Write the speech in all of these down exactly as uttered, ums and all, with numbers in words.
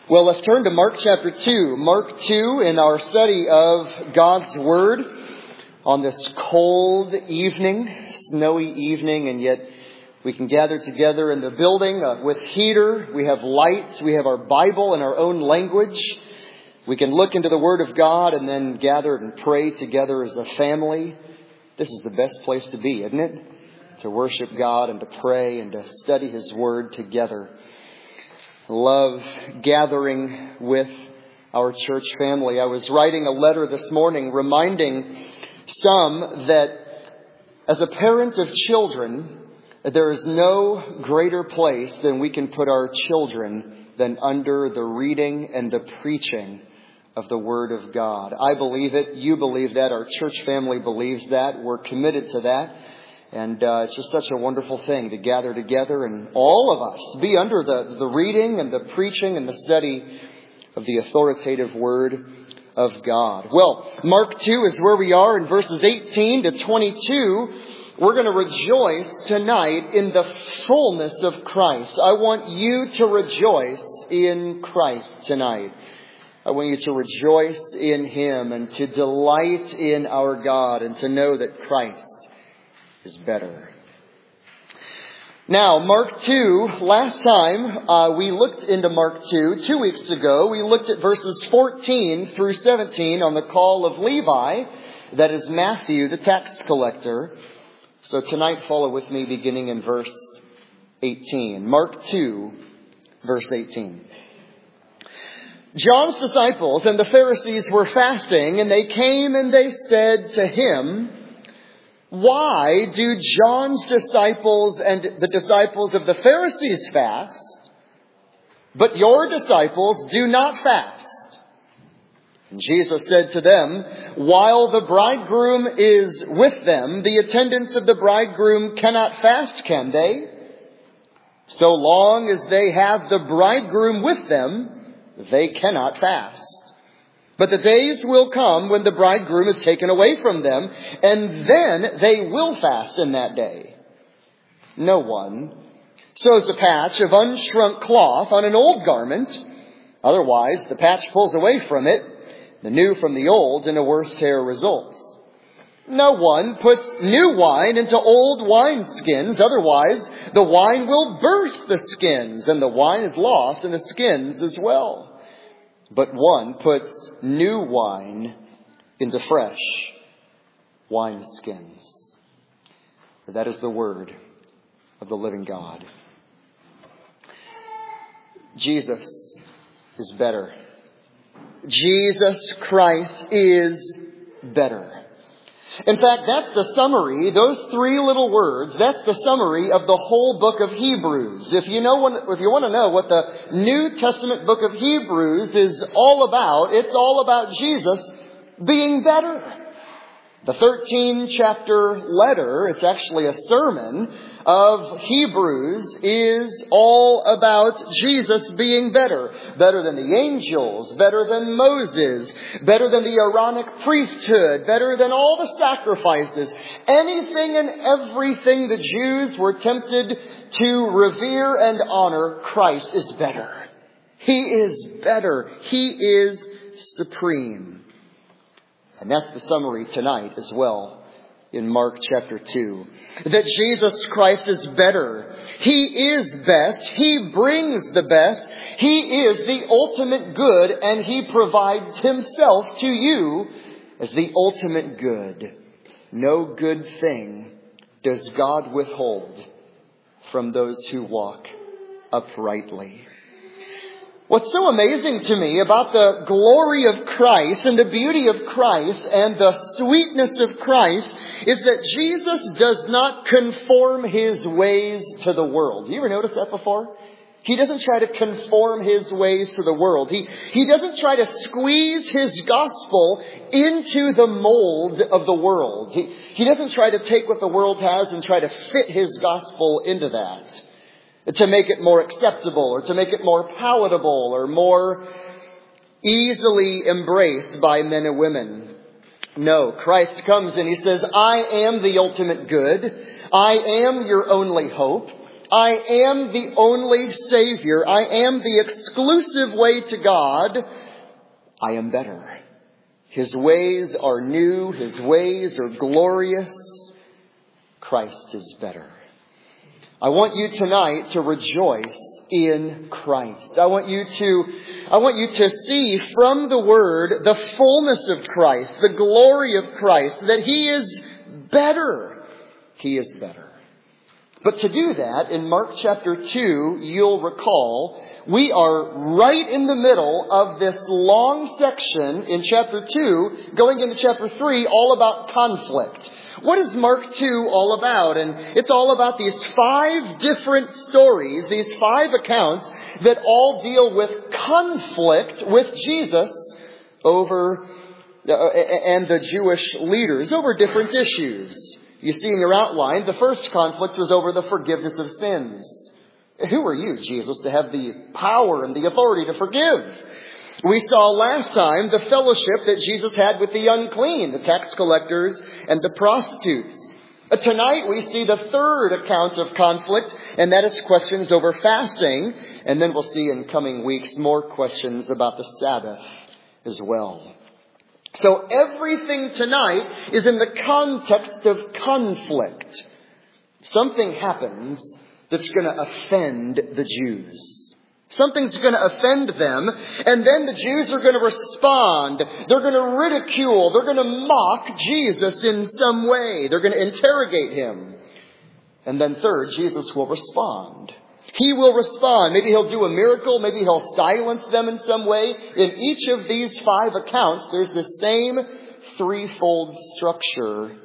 Well, let's turn to Mark chapter two. Mark two in our study of God's Word on this cold evening, snowy evening, and yet we can gather together in the building uh, with heater. We have lights. We have our Bible in our own language. We can look into the Word of God and then gather and pray together as a family. This is the best place to be, isn't it? To worship God and to pray and to study His Word together. Love gathering with our church family. I was writing a letter this morning reminding some that as a parent of children, there is no greater place than we can put our children than under the reading and the preaching of the Word of God. I believe it. You believe that. Our church family believes that. We're committed to that. And uh, it's just such a wonderful thing to gather together and all of us be under the, the reading and the preaching and the study of the authoritative Word of God. Well, Mark two is where we are in verses eighteen to twenty-two. We're going to rejoice tonight in the fullness of Christ. I want you to rejoice in Christ tonight. I want you to rejoice in Him and to delight in our God and to know that Christ is better. Now, Mark two, last time uh, we looked into Mark two, two weeks ago, we looked at verses fourteen through seventeen on the call of Levi, that is Matthew, the tax collector. So tonight follow with me beginning in verse eighteen. Mark two, verse eighteen. John's disciples and the Pharisees were fasting, and they came and they said to him, "Why do John's disciples and the disciples of the Pharisees fast, but your disciples do not fast?" And Jesus said to them, "While the bridegroom is with them, the attendants of the bridegroom cannot fast, can they? So long as they have the bridegroom with them, they cannot fast. But the days will come when the bridegroom is taken away from them, and then they will fast in that day. No one sews a patch of unshrunk cloth on an old garment. Otherwise, the patch pulls away from it, the new from the old, and a worse tear results. No one puts new wine into old wineskins. Otherwise, the wine will burst the skins, and the wine is lost, and the skins as well. But one puts new wine into fresh wineskins." That is the word of the living God. Jesus is better. Jesus Christ is better. In fact, that's the summary, those three little words, that's the summary of the whole book of Hebrews. If you know, if you want to know what the New Testament book of Hebrews is all about, it's all about Jesus being better. The thirteen chapter letter, it's actually a sermon of Hebrews, is all about Jesus being better. Better than the angels, better than Moses, better than the Aaronic priesthood, better than all the sacrifices. Anything and everything the Jews were tempted to revere and honor, Christ is better. He is better. He is supreme. And that's the summary tonight as well in Mark chapter two. That Jesus Christ is better. He is best. He brings the best. He is the ultimate good, and He provides Himself to you as the ultimate good. No good thing does God withhold from those who walk uprightly. What's so amazing to me about the glory of Christ and the beauty of Christ and the sweetness of Christ is that Jesus does not conform His ways to the world. You ever notice that before? He doesn't try to conform His ways to the world. He, he doesn't try to squeeze His gospel into the mold of the world. He, he doesn't try to take what the world has and try to fit His gospel into that, to make it more acceptable or to make it more palatable or more easily embraced by men and women. No, Christ comes and He says, "I am the ultimate good. I am your only hope. I am the only Savior. I am the exclusive way to God. I am better. His ways are new. His ways are glorious. Christ is better. I want you tonight to rejoice in Christ. I want you to, I want you to see from the Word the fullness of Christ, the glory of Christ, that He is better. He is better. But to do that, in Mark chapter two, you'll recall, we are right in the middle of this long section in chapter two, going into chapter three, all about conflict. What is Mark two all about? And it's all about these five different stories, these five accounts that all deal with conflict with Jesus over uh, and the Jewish leaders over different issues. You see in your outline, the first conflict was over the forgiveness of sins. Who are you, Jesus, to have the power and the authority to forgive? We saw last time the fellowship that Jesus had with the unclean, the tax collectors and the prostitutes. Tonight we see the third account of conflict, and that is questions over fasting. And then we'll see in coming weeks more questions about the Sabbath as well. So everything tonight is in the context of conflict. Something happens that's going to offend the Jews. Something's going to offend them, and then the Jews are going to respond. They're going to ridicule. They're going to mock Jesus in some way. They're going to interrogate him. And then third, Jesus will respond. He will respond. Maybe he'll do a miracle. Maybe he'll silence them in some way. In each of these five accounts, there's the same threefold structure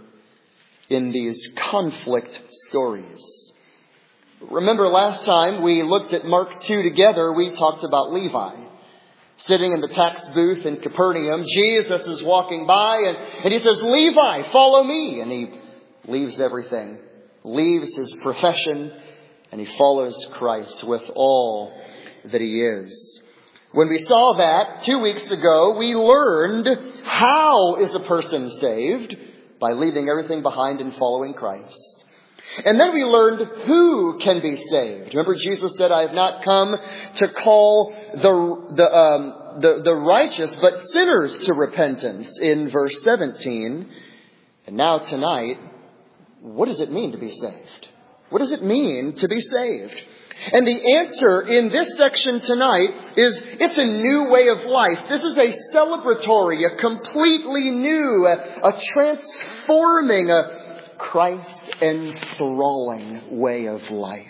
in these conflict stories. Remember last time we looked at Mark two together, we talked about Levi. Sitting in the tax booth in Capernaum, Jesus is walking by and, and he says, "Levi, follow me." And he leaves everything, leaves his profession, and he follows Christ with all that he is. When we saw that two weeks ago, we learned how is a person saved by leaving everything behind and following Christ. And then we learned who can be saved. Remember, Jesus said, "I have not come to call the the um, the, the righteous, but sinners to repentance," in verse seventeen. And now tonight, what does it mean to be saved? What does it mean to be saved? And the answer in this section tonight is it's a new way of life. This is a celebratory, a completely new, a, a transforming, a Christ enthralling way of life.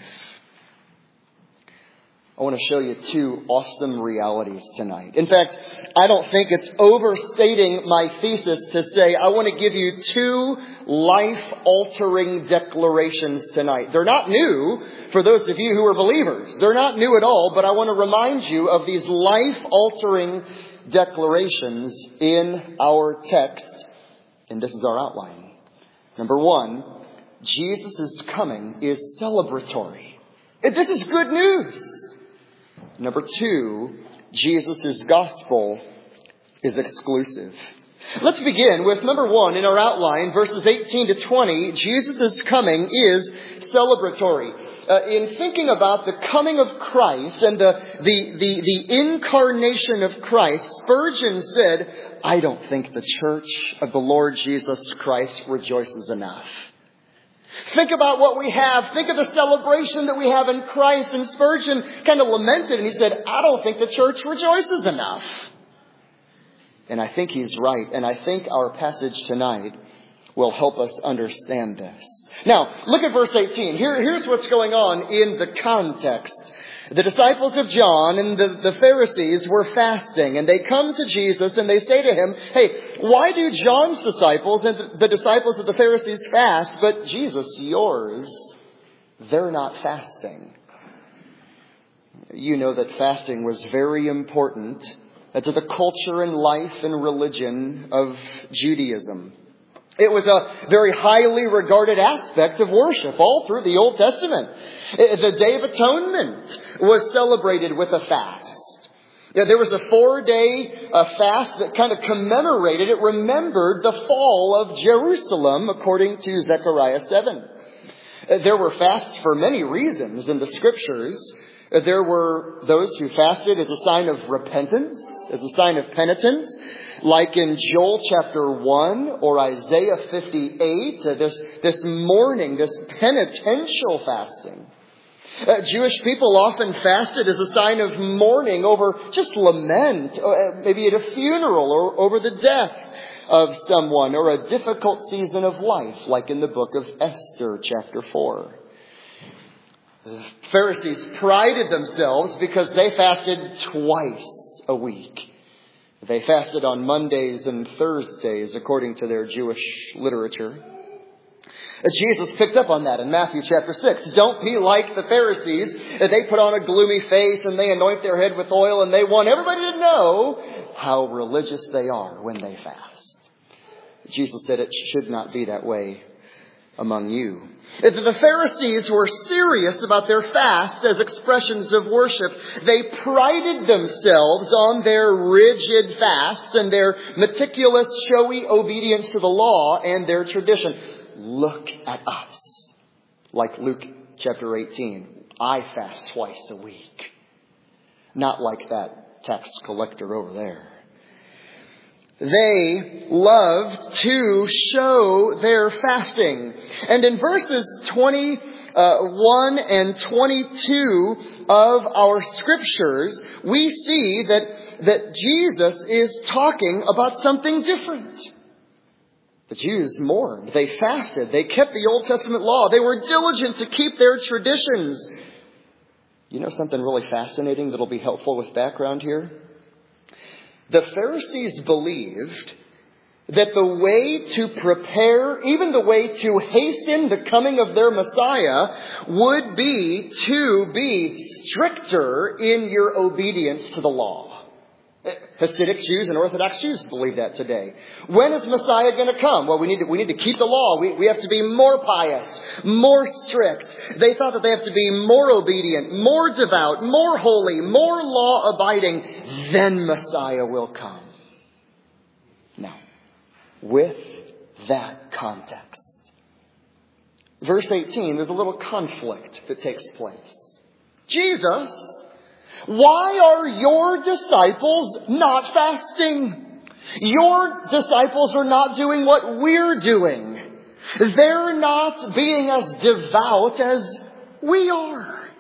I want to show you two awesome realities tonight. In fact, I don't think it's overstating my thesis to say I want to give you two life-altering declarations tonight. They're not new for those of you who are believers. They're not new at all, but I want to remind you of these life-altering declarations in our text. And this is our outline. Number one, Jesus' coming is celebratory. This is good news. Number two, Jesus' gospel is exclusive. Let's begin with number one in our outline, verses eighteen to twenty. Jesus' coming is celebratory. Uh, in thinking about the coming of Christ and the, the, the, the incarnation of Christ, Spurgeon said, "I don't think the church of the Lord Jesus Christ rejoices enough." Think about what we have. Think of the celebration that we have in Christ. And Spurgeon kind of lamented and he said, "I don't think the church rejoices enough." And I think he's right. And I think our passage tonight will help us understand this. Now, look at verse eighteen. Here, here's what's going on in the context. The disciples of John and the, the Pharisees were fasting, and they come to Jesus and they say to him, "Hey, why do John's disciples and the disciples of the Pharisees fast, but Jesus, yours, they're not fasting?" You know that fasting was very important to the culture and life and religion of Judaism. It was a very highly regarded aspect of worship all through the Old Testament. The Day of Atonement was celebrated with a fast. There was a four-day fast that kind of commemorated, it remembered the fall of Jerusalem according to Zechariah seven. There were fasts for many reasons in the Scriptures. There were those who fasted as a sign of repentance, as a sign of penitence, like in Joel chapter one or Isaiah fifty-eight, uh, this, this mourning, this penitential fasting. Uh, Jewish people often fasted as a sign of mourning over just lament, uh, maybe at a funeral or over the death of someone or a difficult season of life, like in the book of Esther chapter four. The Pharisees prided themselves because they fasted twice a week. They fasted on Mondays and Thursdays, according to their Jewish literature. Jesus picked up on that in Matthew chapter six. Don't be like the Pharisees. They put on a gloomy face and they anoint their head with oil and they want everybody to know how religious they are when they fast. Jesus said it should not be that way among you. The Pharisees were serious about their fasts as expressions of worship. They prided themselves on their rigid fasts and their meticulous, showy obedience to the law and their tradition. Look at us. Like Luke chapter eighteen. I fast twice a week. Not like that tax collector over there. They loved to show their fasting. And in verses twenty-one and twenty-two of our scriptures, we see that, that Jesus is talking about something different. The Jews mourned. They fasted. They kept the Old Testament law. They were diligent to keep their traditions. You know something really fascinating that'll be helpful with background here? The Pharisees believed that the way to prepare, even the way to hasten the coming of their Messiah, would be to be stricter in your obedience to the law. Hasidic Jews and Orthodox Jews believe that today. When is Messiah going to come? Well, we need to, we need to keep the law. We, we have to be more pious, more strict. They thought that they have to be more obedient, more devout, more holy, more law-abiding. Then Messiah will come. Now, with that context, verse eighteen, there's a little conflict that takes place. Jesus, why are your disciples not fasting? Your disciples are not doing what we're doing. They're not being as devout as we are.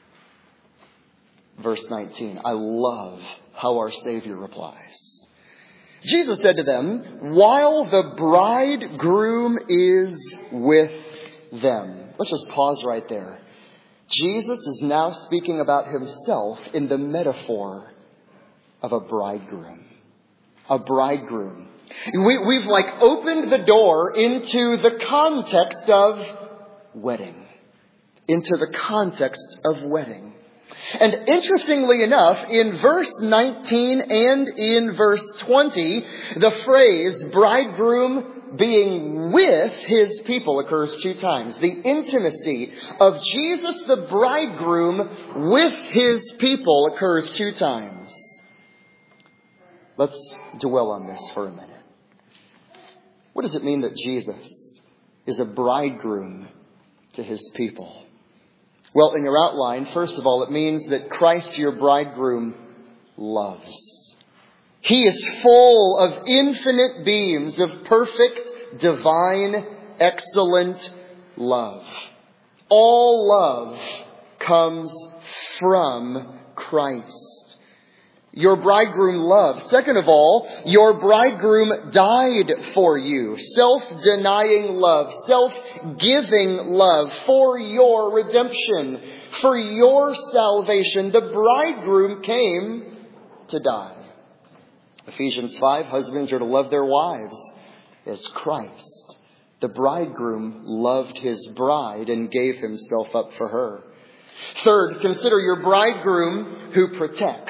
Verse nineteen, I love how our Savior replies. Jesus said to them, while the bridegroom is with them. Let's just pause right there. Jesus is now speaking about himself in the metaphor of a bridegroom. A bridegroom. We, we've like opened the door into the context of wedding. Into the context of wedding. And interestingly enough, in verse nineteen and in verse twenty, the phrase bridegroom being with his people occurs two times. The intimacy of Jesus the bridegroom with his people occurs two times. Let's dwell on this for a minute. What does it mean that Jesus is a bridegroom to his people? Well, in your outline, first of all, it means that Christ, your bridegroom, loves. He is full of infinite beams of perfect, divine, excellent love. All love comes from Christ. Your bridegroom loves. Second of all, your bridegroom died for you. Self-denying love, self-giving love for your redemption, for your salvation. The bridegroom came to die. Ephesians five, husbands are to love their wives as Christ, the bridegroom, loved his bride and gave himself up for her. Third, consider your bridegroom who protects.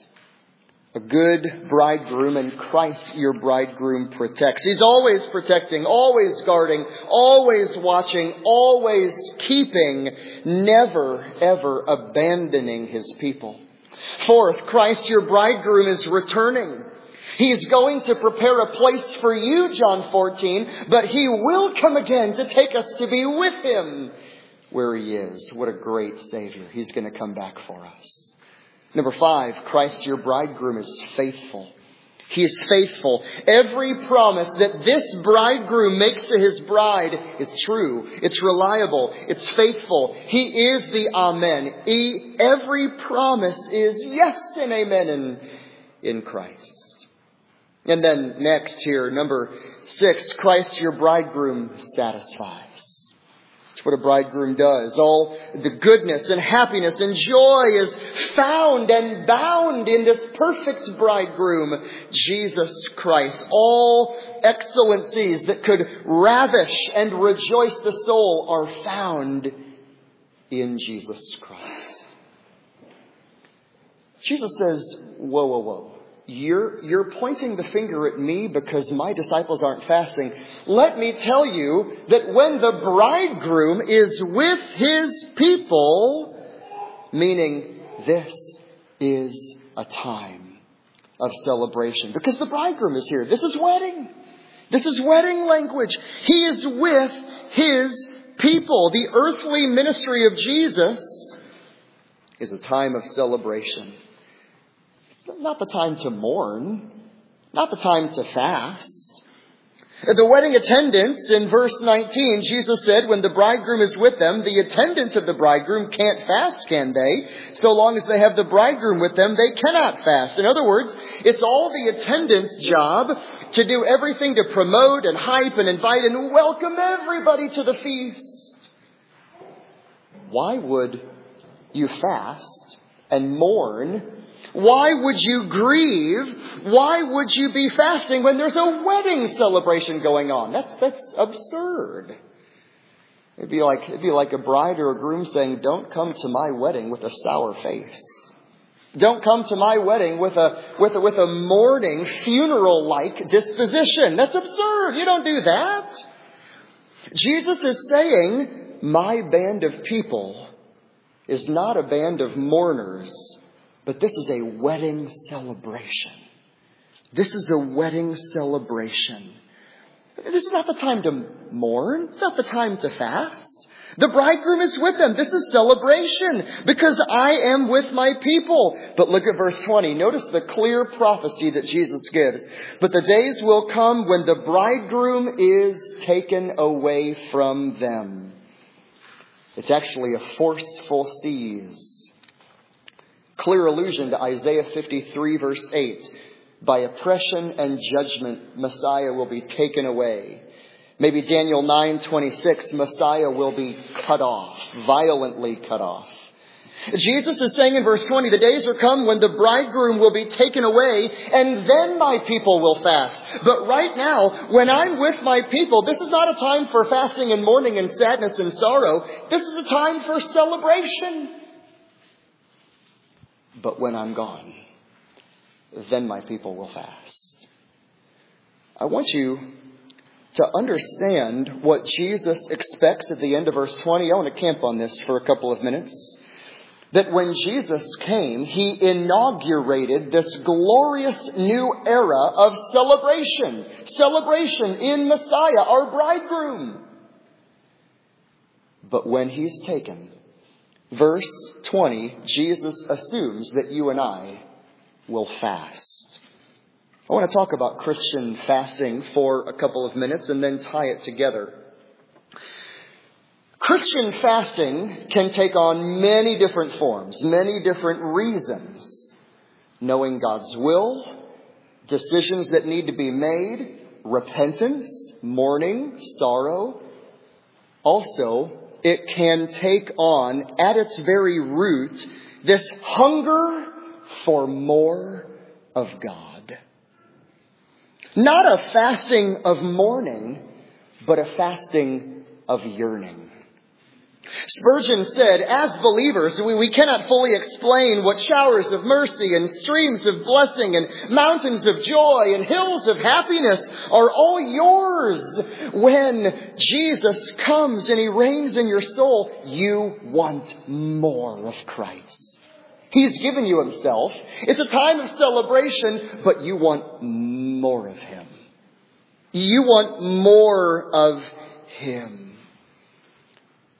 A good bridegroom, and Christ, your bridegroom, protects. He's always protecting, always guarding, always watching, always keeping, never, ever abandoning his people. Fourth, Christ, your bridegroom, is returning. He's going to prepare a place for you, John fourteen, but he will come again to take us to be with him. where He is. What a great Savior. He's going to come back for us. Number five, Christ your bridegroom is faithful. He is faithful. Every promise that this bridegroom makes to his bride is true. It's reliable. It's faithful. He is the Amen. He, every promise is yes and amen in, in Christ. And then next here, number six, Christ your bridegroom satisfies. That's what a bridegroom does. All the goodness and happiness and joy is found and bound in this perfect bridegroom, Jesus Christ. All excellencies that could ravish and rejoice the soul are found in Jesus Christ. Jesus says, whoa, whoa, whoa. You're, you're pointing the finger at me because my disciples aren't fasting. Let me tell you that when the bridegroom is with his people, meaning this is a time of celebration. Because the bridegroom is here. This is wedding. This is wedding language. He is with his people. The earthly ministry of Jesus is a time of celebration. Not the time to mourn. Not the time to fast. The wedding attendants in verse nineteen, Jesus said, when the bridegroom is with them, the attendants of the bridegroom can't fast, can they? So long as they have the bridegroom with them, they cannot fast. In other words, it's all the attendants' job to do everything to promote and hype and invite and welcome everybody to the feast. Why would you fast and mourn? Why would you grieve? Why would you be fasting when there's a wedding celebration going on? That's that's absurd. It'd be like it'd be like a bride or a groom saying, "Don't come to my wedding with a sour face. Don't come to my wedding with a with a, with a mourning, funeral-like disposition." That's absurd. You don't do that. Jesus is saying, "My band of people is not a band of mourners." But this is a wedding celebration. This is a wedding celebration. This is not the time to mourn. It's not the time to fast. The bridegroom is with them. This is celebration because I am with my people. But look at verse twenty. Notice the clear prophecy that Jesus gives. But the days will come when the bridegroom is taken away from them. It's actually a forceful seize. Clear allusion to Isaiah fifty-three verse eight. By oppression and judgment, Messiah will be taken away. Maybe Daniel nine twenty-six, Messiah will be cut off, violently cut off. Jesus is saying in verse twenty, the days are come when the bridegroom will be taken away and then my people will fast. But right now, when I'm with my people, this is not a time for fasting and mourning and sadness and sorrow. This is a time for celebration. But when I'm gone, then my people will fast. I want you to understand what Jesus expects at the end of verse twenty. I want to camp on this for a couple of minutes. That when Jesus came, He inaugurated this glorious new era of celebration. Celebration in Messiah, our bridegroom. But when He's taken, verse twenty, Jesus assumes that you and I will fast. I want to talk about Christian fasting for a couple of minutes and then tie it together. Christian fasting can take on many different forms, many different reasons. Knowing God's will, decisions that need to be made, repentance, mourning, sorrow. Also, it can take on, at its very root, this hunger for more of God. Not a fasting of mourning, but a fasting of yearning. Spurgeon said, as believers, we, we cannot fully explain what showers of mercy and streams of blessing and mountains of joy and hills of happiness are all yours. When Jesus comes and He reigns in your soul, you want more of Christ. He's given you Himself. It's a time of celebration, but you want more of Him. You want more of Him.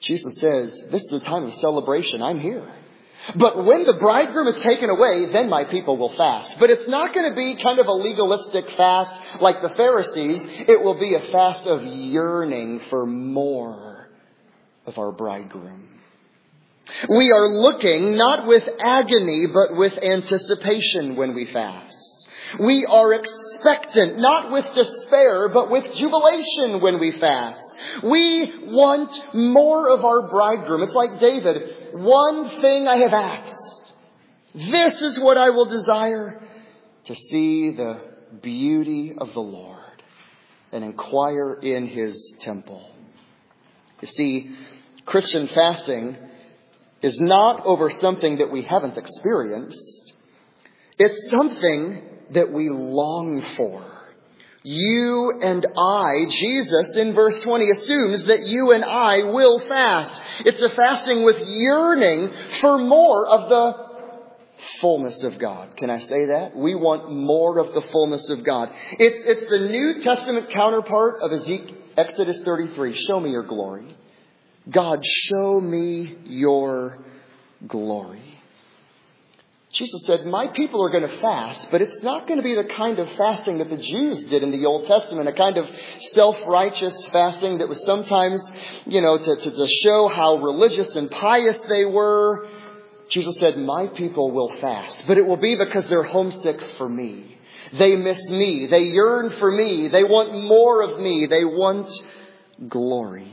Jesus says, this is a time of celebration. I'm here. But when the bridegroom is taken away, then my people will fast. But it's not going to be kind of a legalistic fast like the Pharisees. It will be a fast of yearning for more of our bridegroom. We are looking not with agony, but with anticipation when we fast. We are expectant, not with despair, but with jubilation when we fast. We want more of our bridegroom. It's like David. One thing I have asked. This is what I will desire. To see the beauty of the Lord and inquire in His temple. You see, Christian fasting is not over something that we haven't experienced. It's something that we long for. You and I, Jesus in verse twenty assumes that you and I will fast. It's a fasting with yearning for more of the fullness of God. Can I say that? We want more of the fullness of God. It's, it's the New Testament counterpart of Ezekiel, Exodus thirty-three. Show me your glory. God, show me your glory. Jesus said, my people are going to fast, but it's not going to be the kind of fasting that the Jews did in the Old Testament, a kind of self-righteous fasting that was sometimes, you know, to, to, to show how religious and pious they were. Jesus said, my people will fast, but it will be because they're homesick for me. They miss me. They yearn for me. They want more of me. They want glory.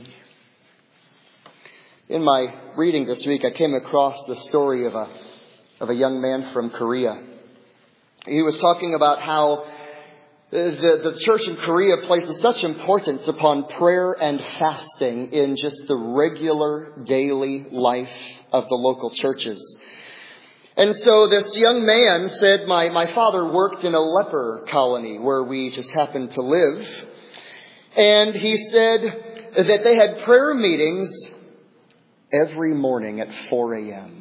In my reading this week, I came across the story of a of a young man from Korea. He was talking about how the, the church in Korea places such importance upon prayer and fasting in just the regular daily life of the local churches. And so this young man said, my, my father worked in a leper colony where we just happened to live. And he said that they had prayer meetings every morning at four a.m.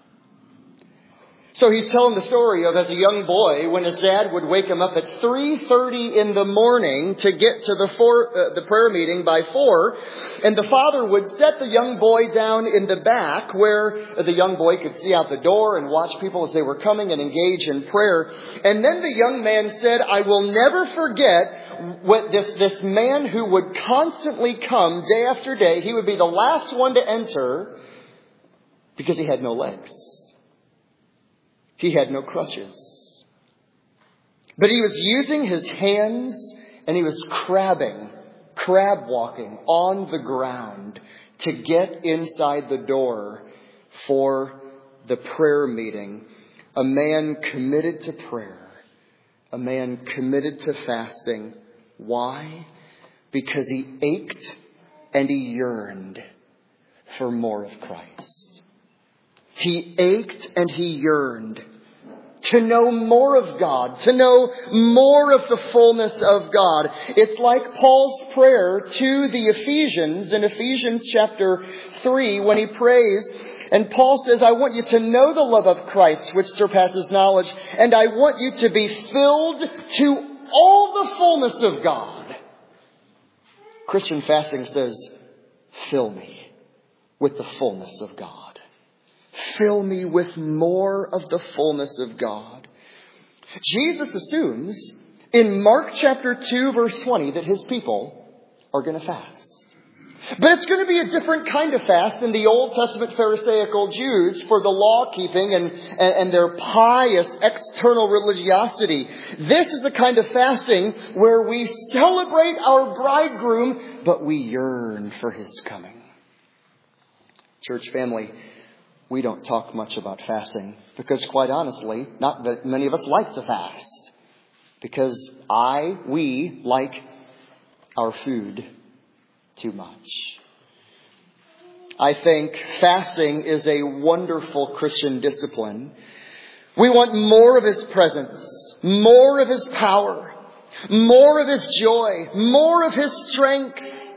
So he's telling the story of as a young boy when his dad would wake him up at three thirty in the morning to get to the four, uh, the prayer meeting by four. And the father would set the young boy down in the back where the young boy could see out the door and watch people as they were coming and engage in prayer. And then the young man said, I will never forget what this, this man who would constantly come day after day. He would be the last one to enter because he had no legs. He had no crutches. But he was using his hands and he was crabbing, crab walking on the ground to get inside the door for the prayer meeting. A man committed to prayer. A man committed to fasting. Why? Because he ached and he yearned for more of Christ. He ached and he yearned to know more of God, to know more of the fullness of God. It's like Paul's prayer to the Ephesians in Ephesians chapter three when he prays. And Paul says, I want you to know the love of Christ which surpasses knowledge. And I want you to be filled to all the fullness of God. Christian fasting says, fill me with the fullness of God. Fill me with more of the fullness of God. Jesus assumes in Mark chapter two verse twenty that his people are going to fast. But it's going to be a different kind of fast than the Old Testament Pharisaical Jews for the law keeping and, and, and their pious external religiosity. This is a kind of fasting where we celebrate our bridegroom, but we yearn for his coming. Church family, we don't talk much about fasting because, quite honestly, not that many of us like to fast. Because I, we like our food too much. I think fasting is a wonderful Christian discipline. We want more of his presence, more of his power, more of his joy, more of his strength.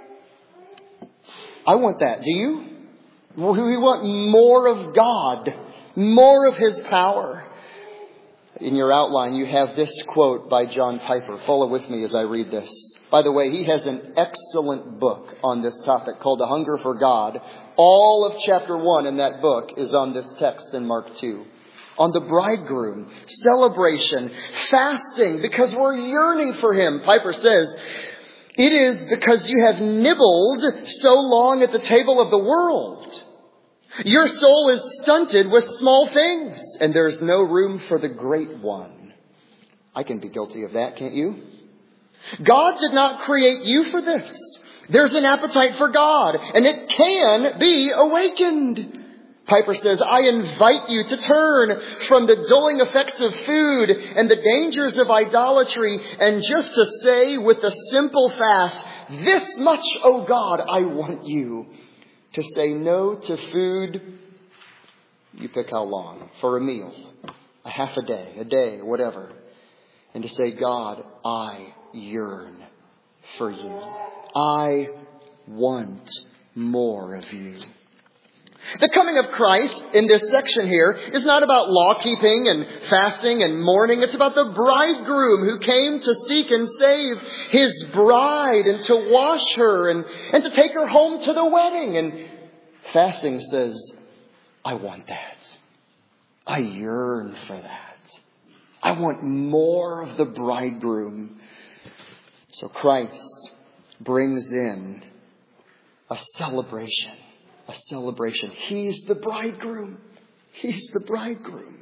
I want that. Do you? We want more of God, more of his power. In your outline, you have this quote by John Piper. Follow with me as I read this. By the way, he has an excellent book on this topic called A Hunger for God. All of chapter one in that book is on this text in Mark two. On the bridegroom, celebration, fasting, because we're yearning for him. Piper says, it is because you have nibbled so long at the table of the world. Your soul is stunted with small things, and there's no room for the great one. I can be guilty of that, can't you? God did not create you for this. There's an appetite for God, and it can be awakened. Piper says, I invite you to turn from the dulling effects of food and the dangers of idolatry, and just to say with a simple fast, this much, oh God, I want you. To say no to food, you pick how long, for a meal, a half a day, a day, whatever. And to say, God, I yearn for you. I want more of you. The coming of Christ in this section here is not about law keeping and fasting and mourning. It's about the bridegroom who came to seek and save his bride and to wash her and, and to take her home to the wedding. And fasting says, I want that. I yearn for that. I want more of the bridegroom. So Christ brings in a celebration. A celebration. He's the bridegroom. He's the bridegroom.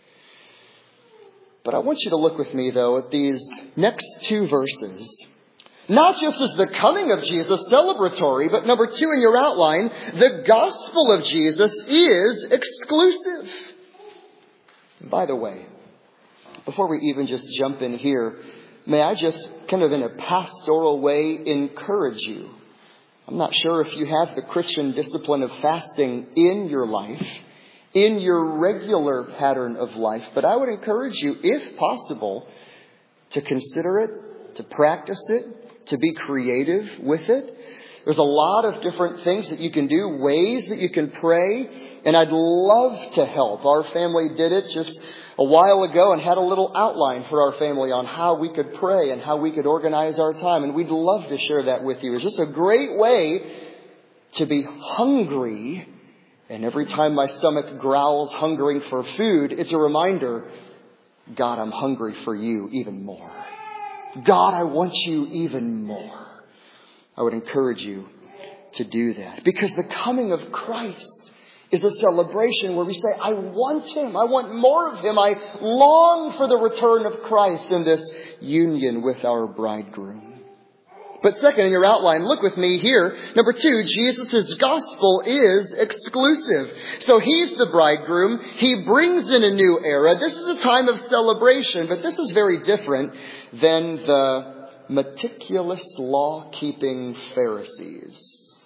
But I want you to look with me, though, at these next two verses. Not just as the coming of Jesus celebratory, but number two in your outline, the gospel of Jesus is exclusive. And by the way, before we even just jump in here, may I just kind of in a pastoral way encourage you. I'm not sure if you have the Christian discipline of fasting in your life, in your regular pattern of life, but I would encourage you, if possible, to consider it, to practice it, to be creative with it. There's a lot of different things that you can do, ways that you can pray, and I'd love to help. Our family did it just a while ago and had a little outline for our family on how we could pray and how we could organize our time. And we'd love to share that with you. It's just a great way to be hungry. And every time my stomach growls hungering for food, it's a reminder, God, I'm hungry for you even more. God, I want you even more. I would encourage you to do that. Because the coming of Christ is a celebration where we say, I want him. I want more of him. I long for the return of Christ in this union with our bridegroom. But second, in your outline, look with me here. Number two, Jesus' gospel is exclusive. So he's the bridegroom. He brings in a new era. This is a time of celebration, but this is very different than the meticulous law-keeping Pharisees.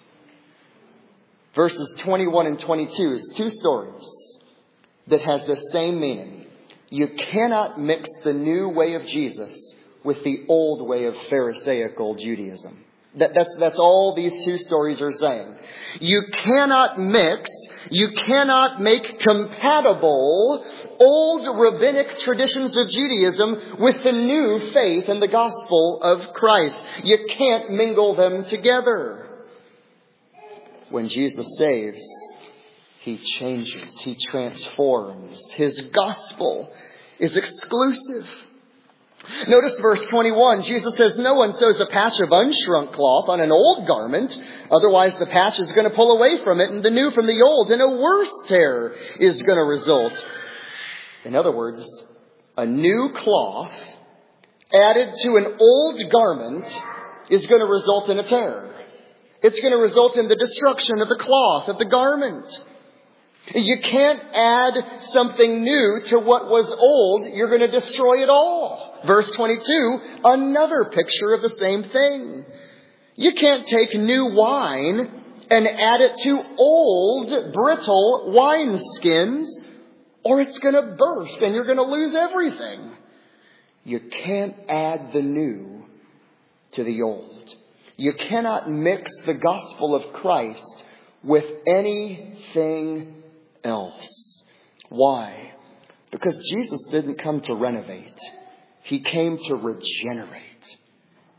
Verses twenty-one and twenty-two is two stories that has the same meaning. You cannot mix the new way of Jesus with the old way of Pharisaical Judaism. That, that's, that's all these two stories are saying. You cannot mix, you cannot make compatible old rabbinic traditions of Judaism with the new faith and the gospel of Christ. You can't mingle them together. When Jesus saves, he changes, he transforms. His gospel is exclusive. Notice verse twenty-one. Jesus says, no one sews a patch of unshrunk cloth on an old garment. Otherwise, the patch is going to pull away from it and the new from the old, and a worse tear is going to result. In other words, a new cloth added to an old garment is going to result in a tear. It's going to result in the destruction of the cloth, of the garment. You can't add something new to what was old. You're going to destroy it all. Verse twenty-two, another picture of the same thing. You can't take new wine and add it to old, brittle wineskins, or it's going to burst and you're going to lose everything. You can't add the new to the old. You cannot mix the gospel of Christ with anything else. Why? Because Jesus didn't come to renovate. He came to regenerate.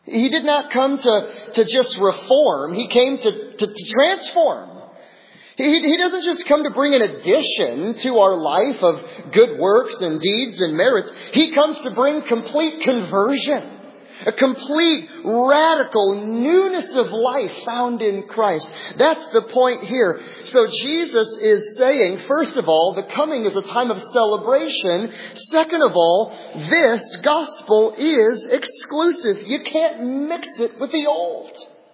He did not come to, to just reform. He came to, to, to transform. He, he doesn't just come to bring an addition to our life of good works and deeds and merits. He comes to bring complete conversion. A complete, radical newness of life found in Christ. That's the point here. So Jesus is saying, first of all, the coming is a time of celebration. Second of all, this gospel is exclusive. You can't mix it with the old.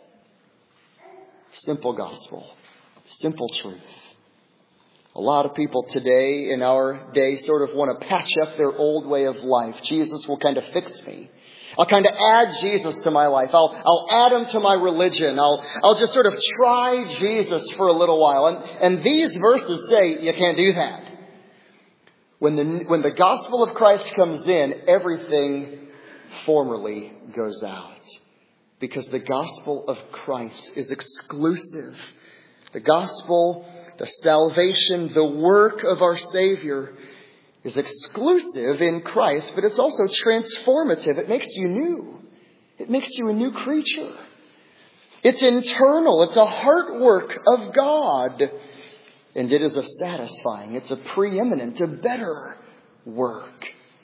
Simple gospel. Simple truth. A lot of people today, in our day, sort of want to patch up their old way of life. Jesus will kind of fix me. I'll kind of add Jesus to my life. I'll, I'll add him to my religion. I'll, I'll just sort of try Jesus for a little while. And, and these verses say you can't do that. When the, when the gospel of Christ comes in, everything formerly goes out. Because the gospel of Christ is exclusive. The gospel, the salvation, the work of our Savior is exclusive in Christ, but it's also transformative. It makes you new. It makes you a new creature. It's internal. It's a heart work of God. And it is a satisfying, it's a preeminent, a better work.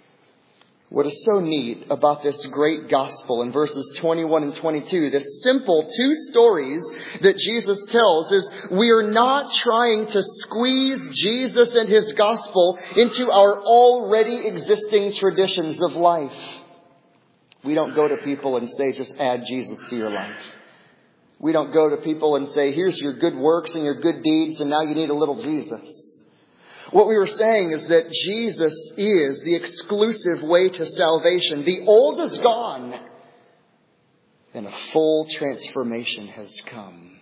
What is so neat about this great gospel in verses twenty-one and twenty-two, this simple two stories that Jesus tells, is we are not trying to squeeze Jesus and his gospel into our already existing traditions of life. We don't go to people and say, just add Jesus to your life. We don't go to people and say, here's your good works and your good deeds, and now you need a little Jesus. What we were saying is that Jesus is the exclusive way to salvation. The old is gone, and a full transformation has come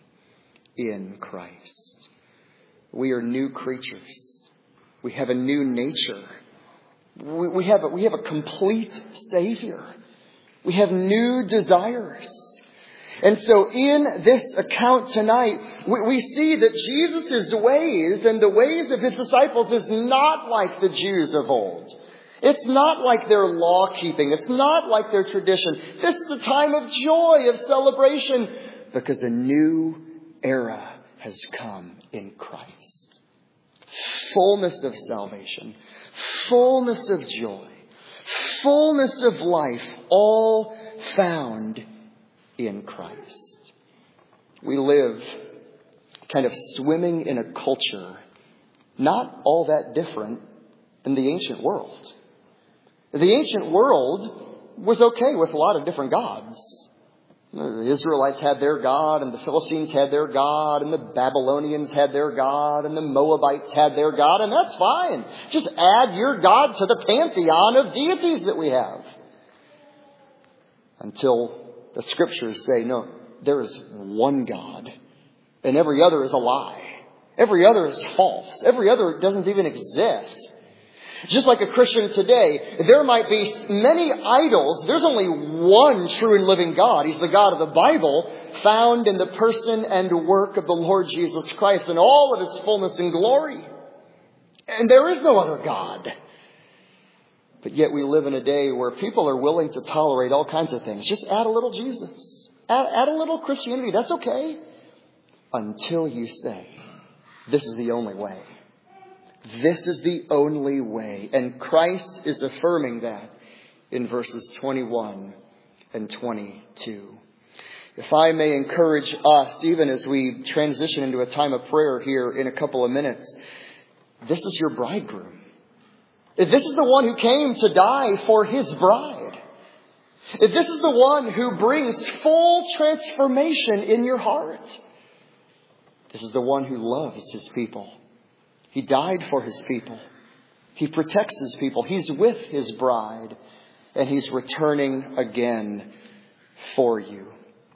in Christ. We are new creatures. We have a new nature. We, we, have a, we have a complete Savior. We have new desires. And so in this account tonight, we, we see that Jesus' ways and the ways of his disciples is not like the Jews of old. It's not like their law keeping. It's not like their tradition. This is a time of joy, of celebration, because a new era has come in Christ. Fullness of salvation, fullness of joy, fullness of life, all found in Christ. We live kind of swimming in a culture not all that different than the ancient world. The ancient world was okay with a lot of different gods. The Israelites had their God, and the Philistines had their God, and the Babylonians had their God, and the Moabites had their God, and that's fine. Just add your God to the pantheon of deities that we have. Until the scriptures say, no, there is one God, and every other is a lie. Every other is false. Every other doesn't even exist. Just like a Christian today, there might be many idols. There's only one true and living God. He's the God of the Bible, found in the person and work of the Lord Jesus Christ in all of his fullness and glory. And there is no other God. But yet we live in a day where people are willing to tolerate all kinds of things. Just add a little Jesus. Add, add a little Christianity. That's okay. Until you say, this is the only way. This is the only way. And Christ is affirming that in verses twenty-one and twenty-two. If I may encourage us, even as we transition into a time of prayer here in a couple of minutes, this is your bridegroom. This is the one who came to die for his bride. This is the one who brings full transformation in your heart. This is the one who loves his people. He died for his people. He protects his people. He's with his bride. And he's returning again for you.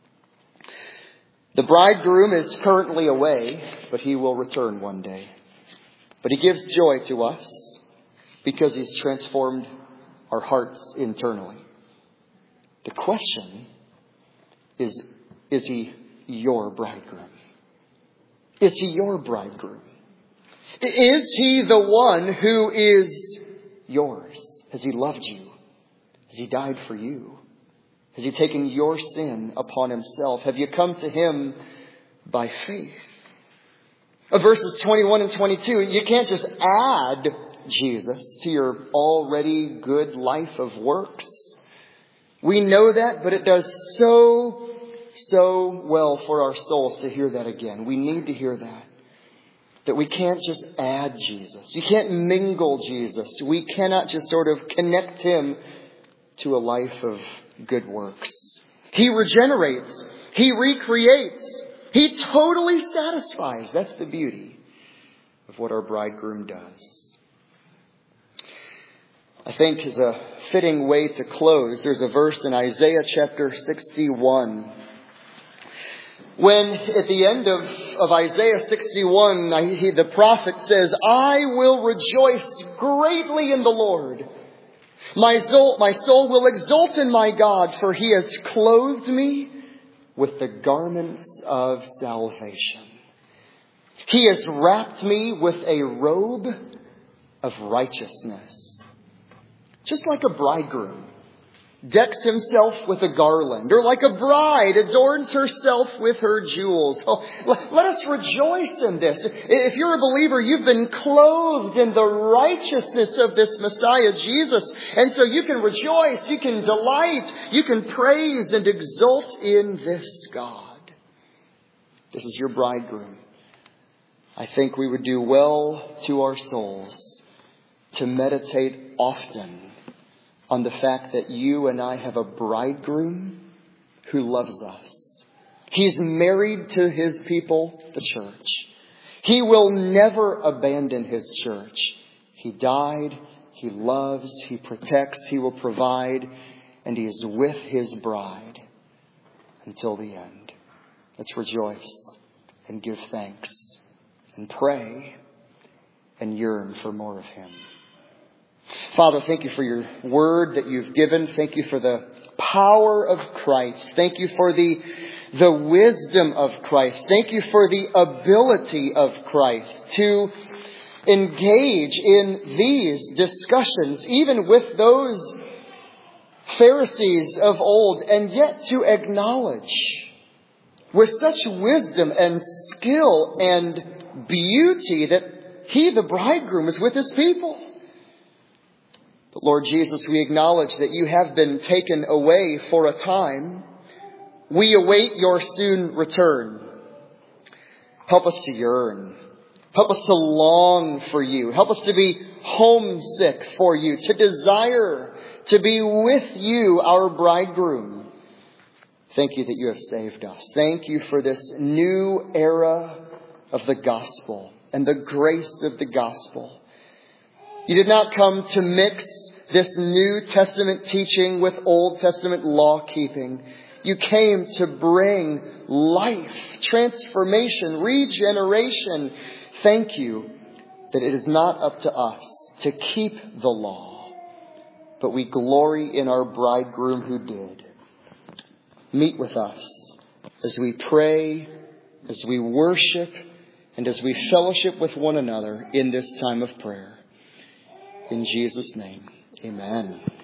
The bridegroom is currently away, but he will return one day. But he gives joy to us, because he's transformed our hearts internally. The question is, is he your bridegroom? Is he your bridegroom? Is he the one who is yours? Has he loved you? Has he died for you? Has he taken your sin upon himself? Have you come to him by faith? Uh, verses twenty-one and twenty-two, you can't just add Jesus to your already good life of works. We know that, but it does so, so well for our souls to hear that again. We need to hear that. That we can't just add Jesus. You can't mingle Jesus. We cannot just sort of connect him to a life of good works. He regenerates. He recreates. He totally satisfies. That's the beauty of what our bridegroom does. I think as a fitting way to close, there's a verse in Isaiah chapter sixty-one. When at the end of, of Isaiah sixty-one, I, he, the prophet says, I will rejoice greatly in the Lord. My soul, my soul will exult in my God, for he has clothed me with the garments of salvation. He has wrapped me with a robe of righteousness. Just like a bridegroom decks himself with a garland, or like a bride adorns herself with her jewels. Oh, let us rejoice in this. If you're a believer, you've been clothed in the righteousness of this Messiah, Jesus. And so you can rejoice, you can delight, you can praise and exult in this God. This is your bridegroom. I think we would do well to our souls to meditate often on the fact that you and I have a bridegroom who loves us. He's married to his people, the church. He will never abandon his church. He died, he loves, he protects, he will provide, and he is with his bride until the end. Let's rejoice and give thanks and pray and yearn for more of him. Father, thank you for your word that you've given. Thank you for the power of Christ. Thank you for the, the wisdom of Christ. Thank you for the ability of Christ to engage in these discussions, even with those Pharisees of old, and yet to acknowledge with such wisdom and skill and beauty that he, the bridegroom, is with his people. But Lord Jesus, we acknowledge that you have been taken away for a time. We await your soon return. Help us to yearn. Help us to long for you. Help us to be homesick for you, to desire to be with you, our bridegroom. Thank you that you have saved us. Thank you for this new era of the gospel and the grace of the gospel. You did not come to mix this New Testament teaching with Old Testament law keeping. You came to bring life, transformation, regeneration. Thank you that it is not up to us to keep the law, but we glory in our bridegroom who did. Meet with us as we pray, as we worship, and as we fellowship with one another in this time of prayer. In Jesus' name, amen.